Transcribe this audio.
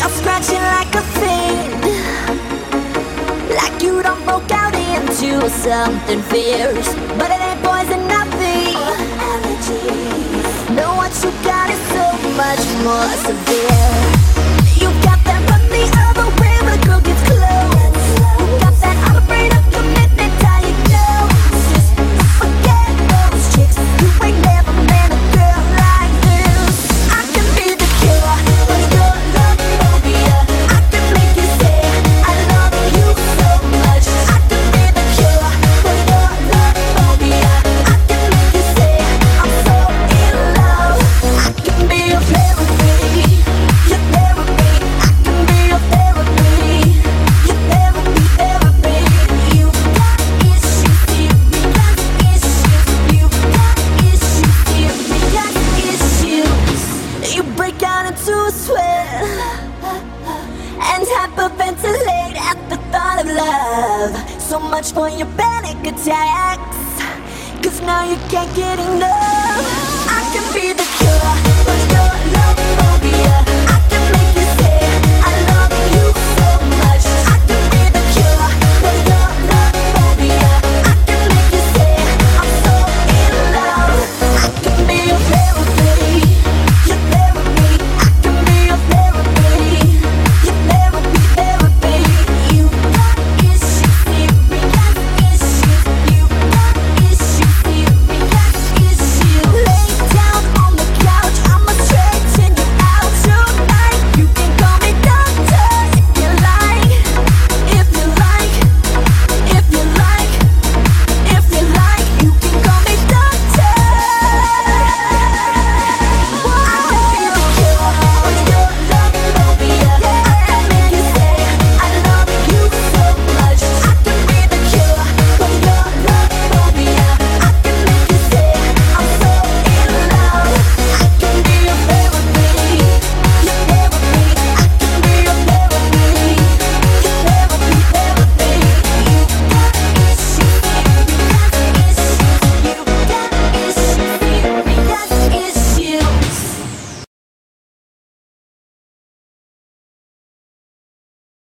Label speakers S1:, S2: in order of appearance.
S1: You're scratching like a fiend, like you don't broke out into something fierce, but it ain't poison, nothing. Allergies. No, what you got is so much more severe. You got that run the other way when a girl gets close. You got that I'm afraid of commitment, how you know. Just forget those chicks. You ain't never met a girl like this. I can be the cure for your love phobia. I can make you say I love you so much. I can be the cure for your love phobia. I can make you say I'm so in love. I can be your therapy, your therapy. I can be your therapy, your therapy, therapy. You got issues, serious issues. You got issues, serious issues. You break out into a sweat and hyperventilate at the thought of love. So much for your panic attacks, 'cause now you can't get enough. I can be the cure